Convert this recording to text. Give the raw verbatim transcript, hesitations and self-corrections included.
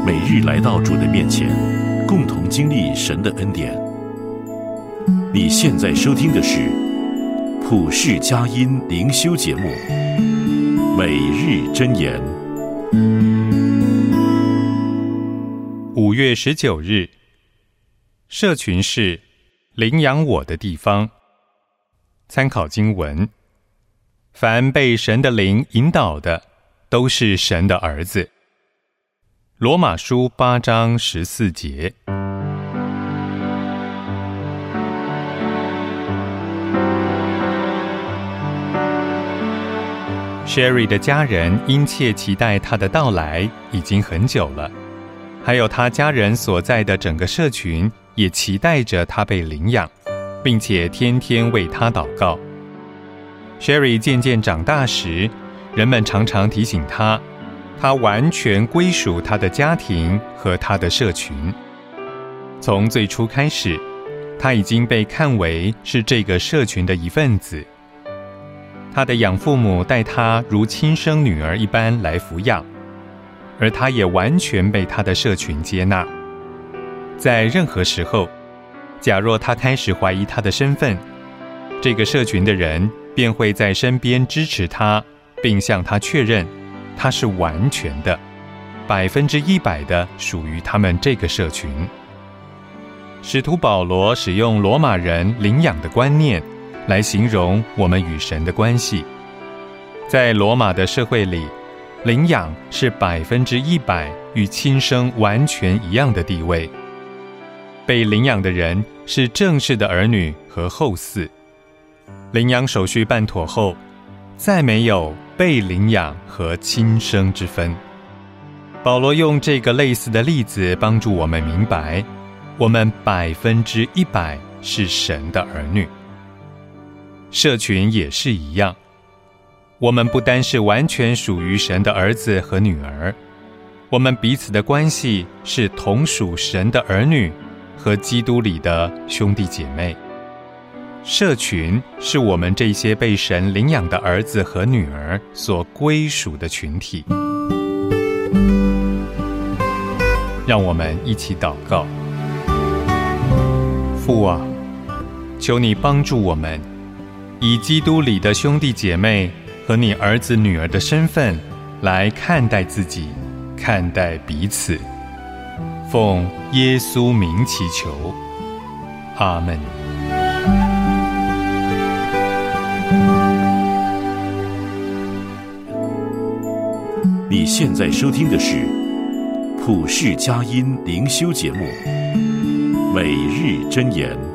每日来到主的面前，共同经历神的恩典。你现在收听的是普世佳音灵修节目《每日箴言》。 五月十九日，社群是领养我的地方。参考经文：凡被神的灵引导的，都是神的儿子。罗马书八章十四节。Sherry 的家人殷切期待他的到来已经很久了，还有他家人所在的整个社群也期待着他被领养，并且天天为他祷告。Sherry 渐渐长大时，人们常常提醒他，他完全归属他的家庭和他的社群。从最初开始，他已经被看为是这个社群的一份子。他的养父母待他如亲生女儿一般来抚养，而他也完全被他的社群接纳。在任何时候，假若他开始怀疑他的身份，这个社群的人便会在身边支持他，并向他确认他是完全的，百分之一百的属于他们这个社群。使徒保罗使用罗马人领养的观念来形容我们与神的关系。在罗马的社会里，领养是百分之一百与亲生完全一样的地位。被领养的人是正式的儿女和后嗣。领养手续办妥后，再没有被领养和亲生之分。保罗用这个类似的例子帮助我们明白，我们百分之一百是神的儿女。社群也是一样，我们不单是完全属于神的儿子和女儿，我们彼此的关系是同属神的儿女和基督里的兄弟姐妹。社群是我们这些被神领养的儿子和女儿所归属的群体。让我们一起祷告。父啊，求你帮助我们，以基督里的兄弟姐妹和你儿子女儿的身份来看待自己，看待彼此。奉耶稣名祈求，阿们。 你现在收听的是普世佳音灵修节目《每日箴言》。